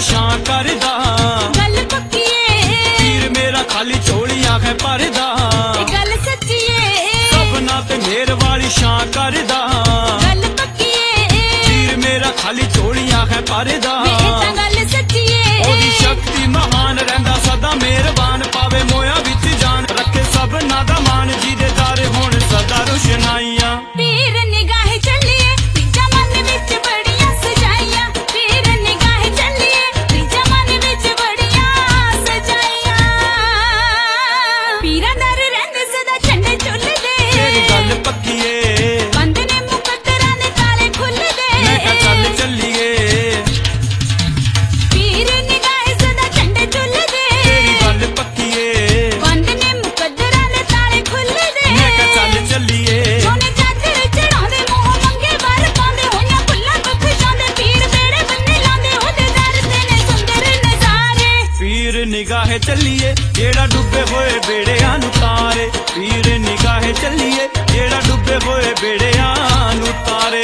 छां करदा गल पक्की ए पीर मेरा खाली झोलियां है भरदा गल सच्ची ए सबना ते मेहर वाली छां करदा गल पक्की ए पीर मेरा खाली झोलियां है भरदा गल सच्ची ए ओदी शक्ति महान रहिंदा सदा मेहरबान पावे मोया विच जान रखे सबना दा मान जिहदे दर होण सदा रोशनाइयां पीर निगाह चलिए त्रीजा मन विच बड़ियां सजाइयां पीर निगाह चलिए त्रीजा मन विच बड़ियां सजाइयां पीरा दर रहिंदे सदा झंडे झुलदे तेरी गल पक्की ए बंद ने मुकद्दरां दे ताले खुलदे मैं कहा चल चलिए पीर निगाह सदा झंडे झुलदे तेरी गल पक्की ए बंद ने मुकद्दरां दे ताले खुलदे मैं कहा चल चलिए सोने चादर चढ़ाउंदे मूंह मंगे वर पाउंदे होइयां फुल्लां तो खुशाउंदे पीर बेड़े बन्ने लाउंदे ओहदे दर ते ने सुंदर नज़ारे पीर निगाह चलिए जेड़ा डुबे होए बेड़ियां नू तारे पीर निगाह चलिए जेड़ा डुबे होए बेड़ियां नू तारे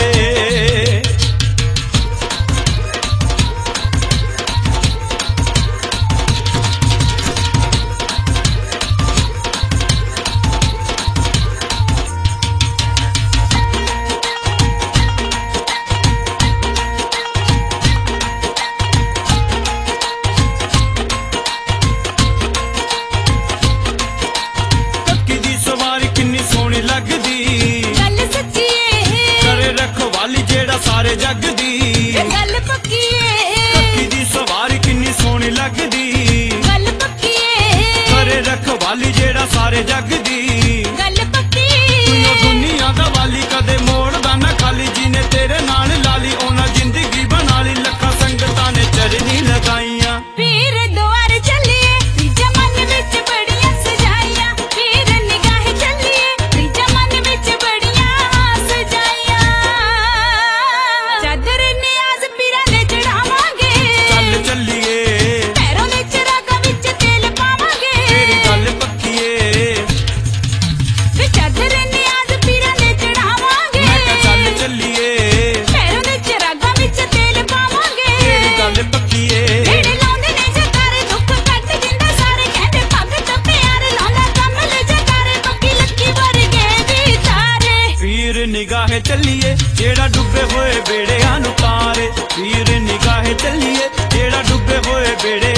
कक्की दी सवारी किन्नी सोहनी लगदी गल सच्ची ए करे रखवाली जेड़ा सारे जग दी गल पक्की ए कक्की दी सवारी किन्नी सोहनी लगदी गल पक्की ए करे रखवाली जेड़ा सारे जग दी गल पक्की तूं दुनिया दा वाली कदे मोड़दा ना खाली जिने तेरे नाल लाली ओना जिंदगी बना ली लखा संगतां ने चरनी लगाइयां पीर द्वार चलिए त्रीजा मन विच बड़ियां सजाइयां पीर निगाह चलिए त्रीजा मन विच बड़ियां सजाइयां चादर नियाज पीरा ने चढ़ावांगे चल चलिए पैरों दे चिरागां विच तेल पावांगे तेरी गल पक्की ए वे चादर नियाज पीरा ने चढ़ावांगे मैं कहा चल चलिए पैरों दे चिरागां विच तेल पावांगे तेरी गल पक्की ए ढेड़े लाउंदे ने जकारे दुख कट जिंदा सारे कहंदे भगत प्यार लाउंदा कमल जकारे पक्की लक्की वर्गे दी तारे पीर निगाह चलिए जेड़ा डुबे होए बेड़ियां नू तारे पीर निगाह चलिए जेड़ा डुबे होए बेड़ियां